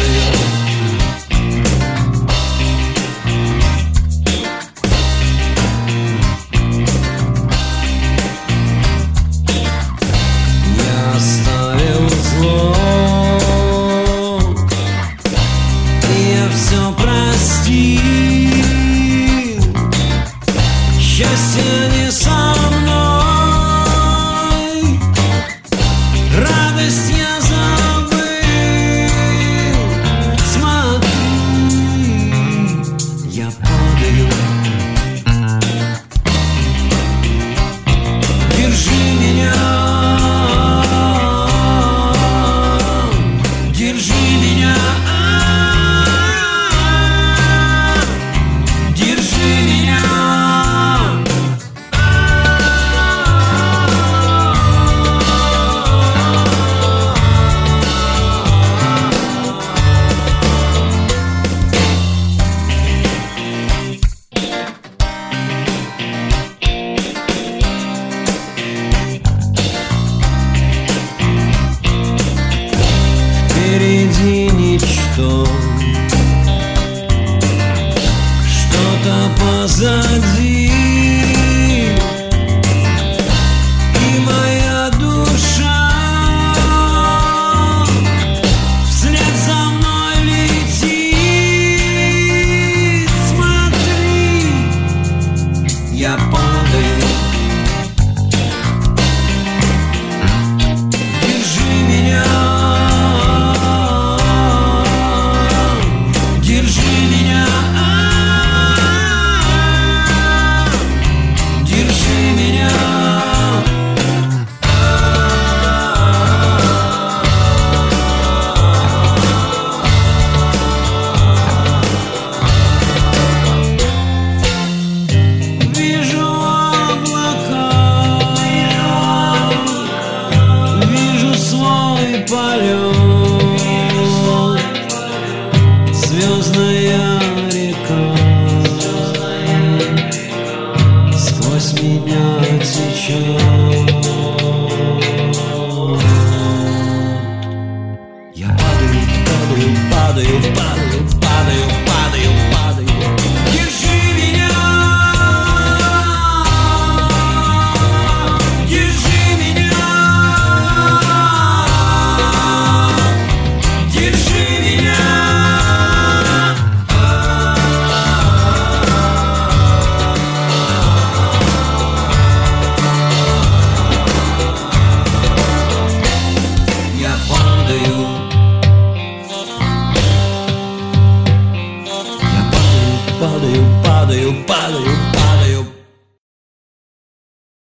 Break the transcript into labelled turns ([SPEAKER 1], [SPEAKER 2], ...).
[SPEAKER 1] Счастье не со мной, радость я забыл. Смотри, я падаю. Держи меня, держи меня. Впереди ничто, что-то позади, и моя душа вслед за мной летит. Смотри, я падаю. Держи меня. Звездная река сквозь меня течет. Я падаю, падаю, падаю, падаю, падаю, падаю, падаю. Держи меня, держи меня, держи меня. Падаю, падаю, падаю.